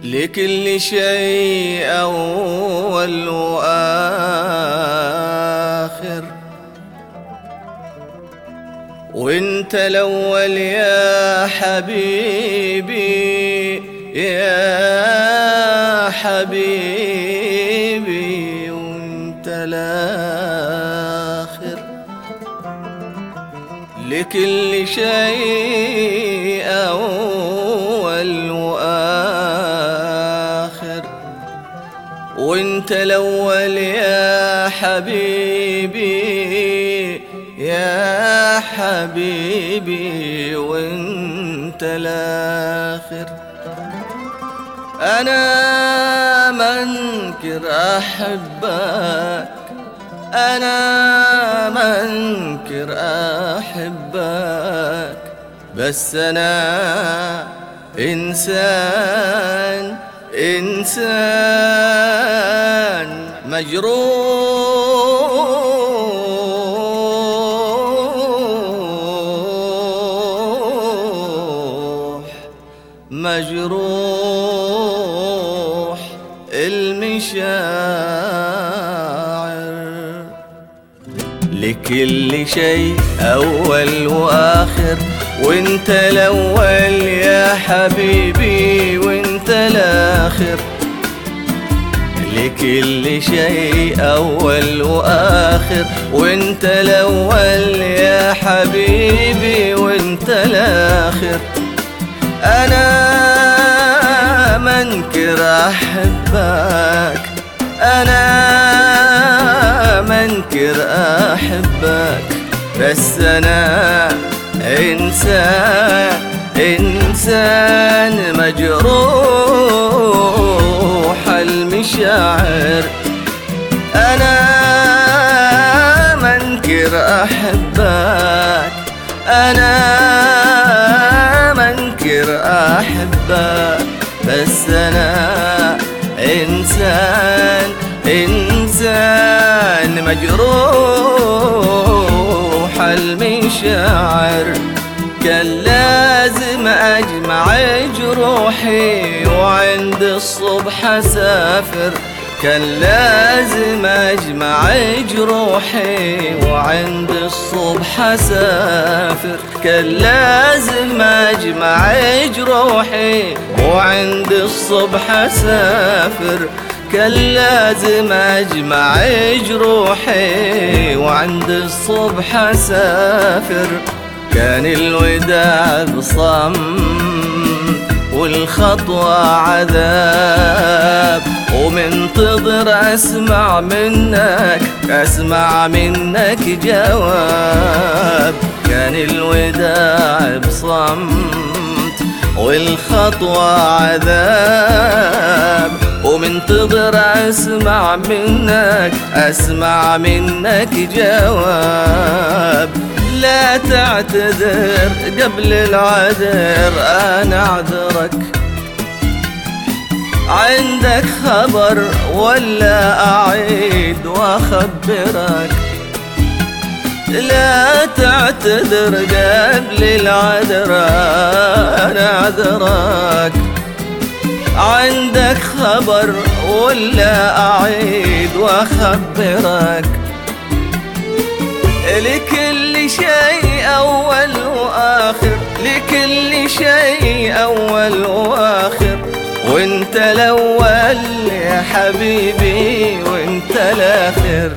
لكل شيء أول وآخر، وانت الأول يا حبيبي يا حبيبي، وانت الآخر. لكل شيء أول وآخر، وانت الأول يا حبيبي يا حبيبي، وانت الآخر. أنا منكر أحبك، أنا منكر أحبك، بس أنا إنسان إنسان مجروح المشاعر. لكل شيء أول وآخر، وانت الأول يا حبيبي وانت الآخر. لكل شيء أول وآخر، وانت الأول يا حبيبي وانت الآخر. أنا منكر أحبك، أنا منكر أحبك، بس أنا إنسان إنسان مجروح المشاعر. أنا منكر أحبك، أنا منكر أحبك، بس أنا إنسان إنسان مجروح المشاعر. كان لازم أجمع جروحي وعند الصبح أسافر، كان لازم أجمع جروحي وعند الصبح أسافر، كان لازم أجمع جروحي وعند الصبح أسافر، كان لازم أجمع جروحي وعند الصبح أسافر. كان الوداع بصمت والخطوة عذاب، ومنتظر أسمع منك أسمع منك جواب. كان الوداع بصمت والخطوة عذاب، ومنتظر أسمع منك أسمع منك جواب. لا تعتذر قبل العذر، أنا أعذرك. عندك خبر ولا أعيد وأخبرك؟ لا تعتذر قبل العذر، أنا أعذرك. عندك خبر ولا أعيد وأخبرك؟ لكل شيء أول وآخر، لكل شيء أول وآخر، وانت الأول يا حبيبي وانت الآخر.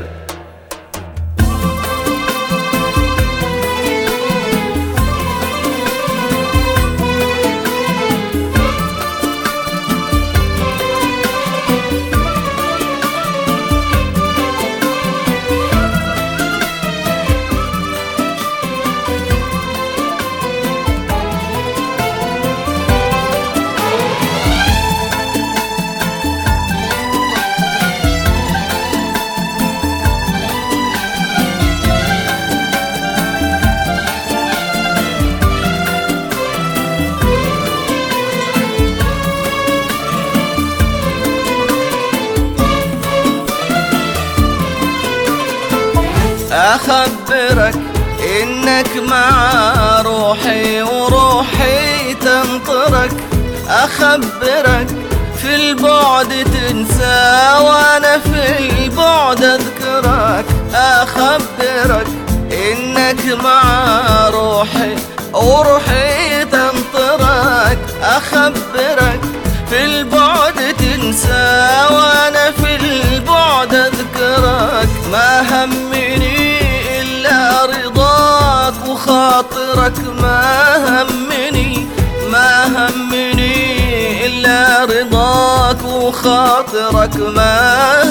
أخبرك إنك مع روحي وروحي تنطرك، أخبرك في البعد تنسى وانا في البعد اذكرك. اخبرك انك مع روحي وروحي تنطرك. اخبرك في البعد تنسى وانا في البعد اذكرك. ما همني الا رضاك وخاطرك. ما همني إلا رضاك وخاطرك. ما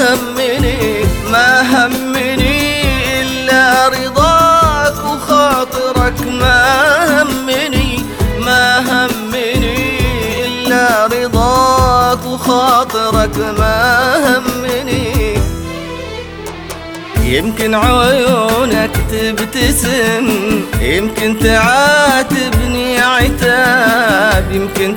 همني إلا رضاك وخاطرك. ما همني إلا رضاك وخاطرك. ما همني. يمكن عيونك تبتسم، يمكن تعاتبني عتاب، يمكن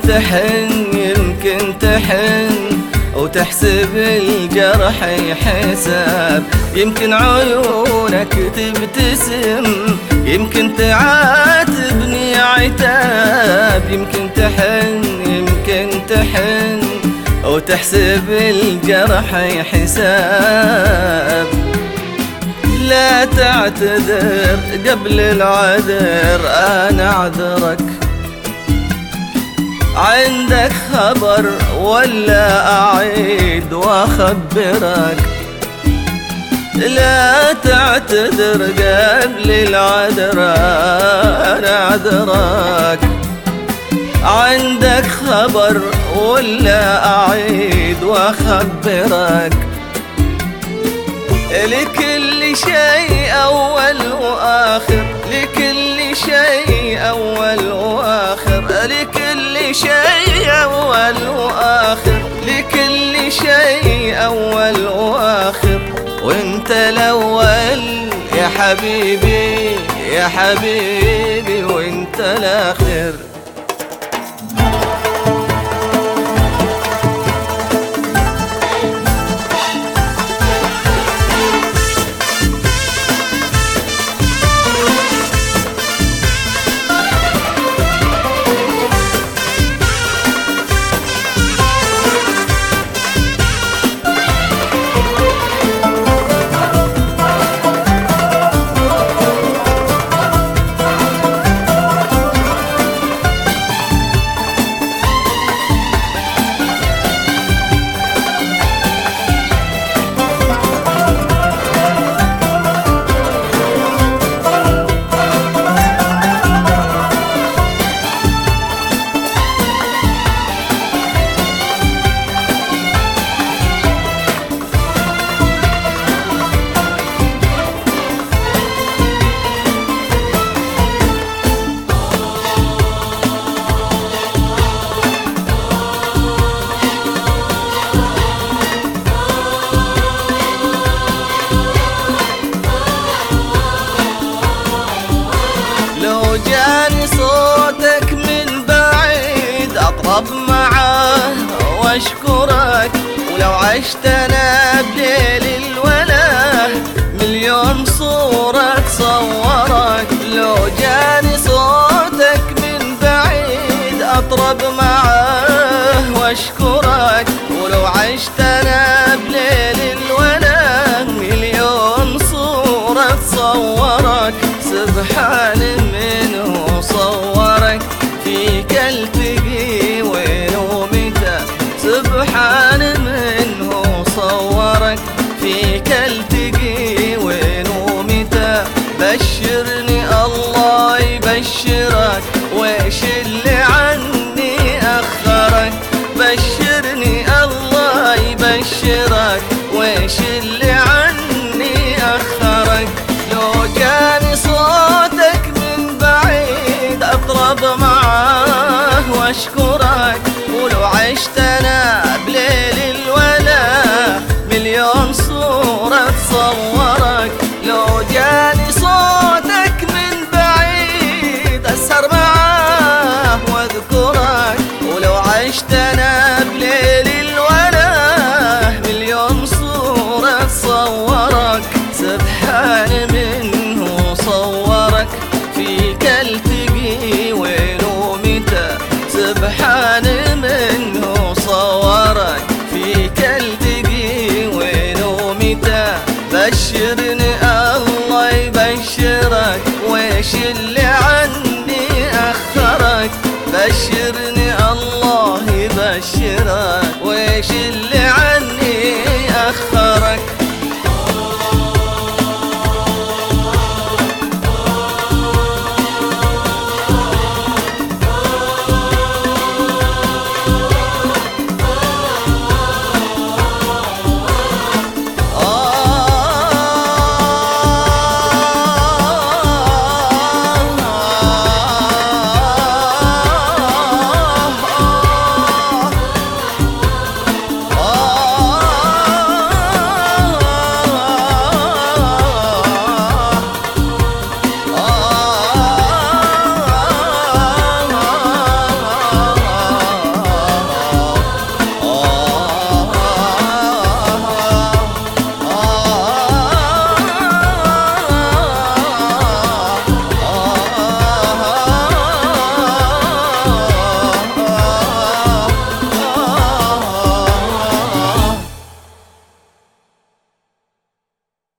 تحن وتحسب الجرح حساب. يمكن عيونك تبتسم، يمكن تعاتبني عتاب، يمكن تحن وتحسب الجرح حساب. لا تعتذر قبل العذر، أنا أعذرك. عندك خبر ولا أعيد وأخبرك؟ لا تعتذر قبل العذر، أنا أعذرك. عندك خبر ولا أعيد وأخبرك؟ لكل شيء أول وآخر، لكل شيء أول وآخر، لكل شيء أول وآخر، لكل شيء أول وآخر. وانت الأول يا حبيبي يا حبيبي، وانت الآخر. جاني صوتك من بعيد أطرب معاه واشكرك. ولو عشت أنا بليل الولا مليون صورة تصورك. لو جاني صوتك من بعيد أطرب معاه واشكرك. ولو عشت أنا بليل الولا مليون صورة تصورك. سبحان منه صورك فيك التقي وين ومتى. سبحان منه صورك فيك التقي وين ومتى. بشرني الله يبشرك، ويش اللي عني أخرك. بشرني الله يبشرك، ويش اللي عني أخرك. لو جاني صوتك من بعيد أطرب معاه واشكرك. ولو عشت أنا بليل الولا مليون صورة تصورك. لو جاني صوتك من بعيد أسهر معاه واذكرك. ولو عشت أنا بليل الولا مليون صورة تصورك. سبحان منه صورك فيك التقي وين ومتى. سبحان منه صورك بشرني